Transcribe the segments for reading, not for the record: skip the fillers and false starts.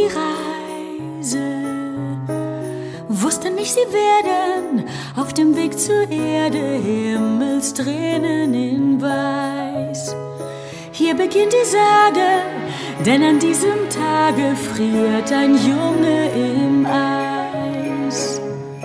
die Reise, wussten nicht, sie werden auf dem Weg zur Erde Himmelstränen in Weiß. Hier beginnt die Sage, denn an diesem Tage friert ein Junge im Eis.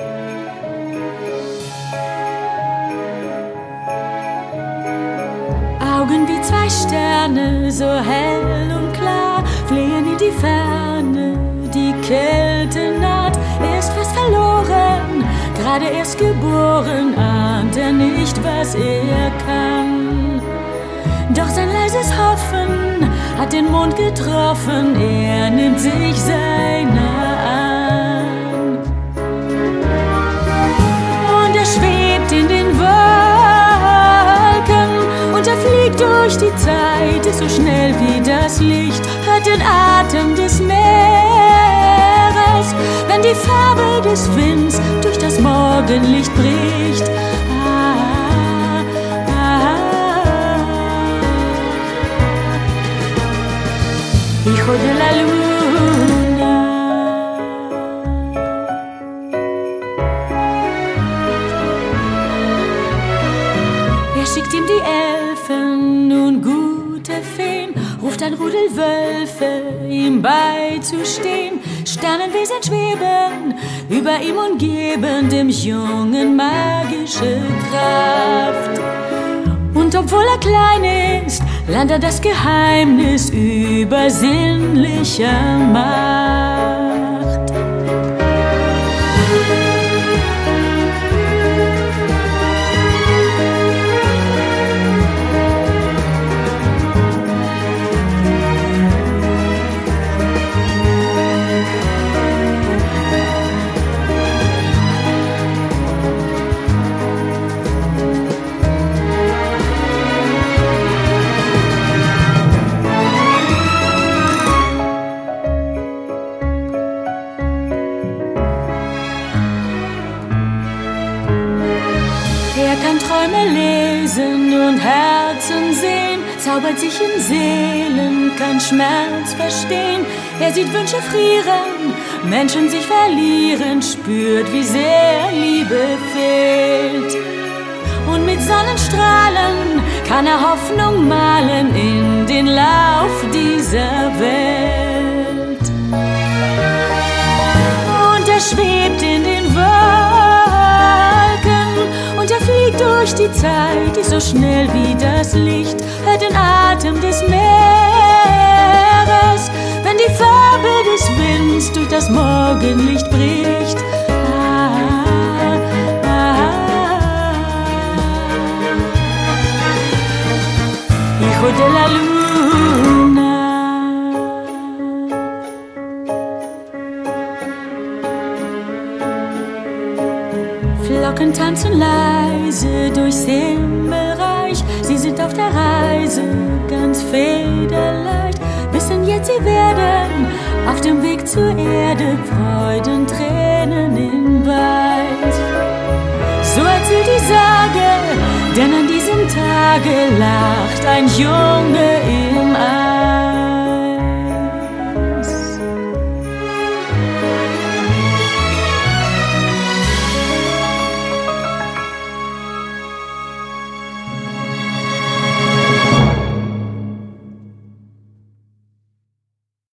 Augen wie zwei Sterne, so hell und klar, flehen in die Ferne, die Kälte naht. Er ist fast verloren, gerade erst geboren, ahnt er nicht, was er kann. Doch sein leises Hoffen hat den Mond getroffen, er nimmt sich seiner an. Und er schwebt in den Wolken und er fliegt durch die Zeit, ist so schnell wie das Licht, hört den Atem des Meeres, wenn die Farbe des Winds durch das Morgenlicht bricht. Hijo de la Luna. Er schickt ihm die Elfen und gute Feen, ruft ein Rudel Wölfe, ihm beizustehen. Sternenwesen schweben über ihm und geben dem Jungen magische Kraft. Und obwohl er klein ist, lernt er das Geheimnis übersinnlicher Macht. Er kann Träume lesen und Herzen sehen, zaubert sich in Seelen, kann Schmerz verstehen. Er sieht Wünsche frieren, Menschen sich verlieren, spürt, wie sehr Liebe fehlt. Und mit Sonnenstrahlen kann er Hoffnung malen in den Lauf dieser Welt. Und er schwebt in den Wolken und er fliegt durch die Zeit, ist so schnell wie das Licht, hört den Atem des Meeres, wenn die Farbe des Winds durch das Morgenlicht bricht. Hijo de la Luna. Flocken tanzen leise durchs Himmelreich, sie sind auf der Reise ganz federleicht. Wissen jetzt, sie werden auf dem Weg zur Erde Freudentränen in Weiß. So erzählt die Sage, denn an diesem Tage lacht ein Junge im Eis.